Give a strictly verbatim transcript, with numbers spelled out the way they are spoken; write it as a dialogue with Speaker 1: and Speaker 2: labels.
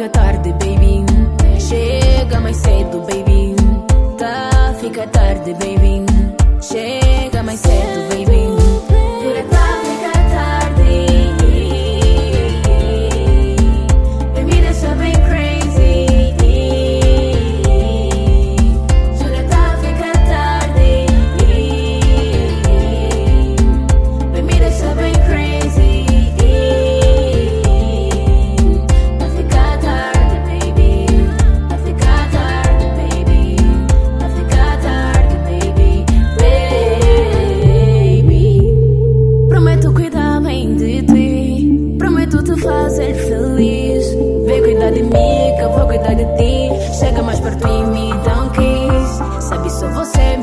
Speaker 1: fica tarde, baby. Chega mais cedo, baby. Tá, fica tarde, baby. Chega mais cedo, baby. Jura, tá, fica tarde. Pra me deixa bem crazy. Jura, tá, fica tarde. Pra me deixa bem crazy. Tá, fica tarde, baby. Tá, fica tarde, baby. Tá, fica tarde, baby. Baby. Prometo cuidar bem de ti. Prometo te fazer feliz. Vem cuidar de mim, que eu vou cuidar de ti. Chega mais perto e me dá um kiss. Sabe, só você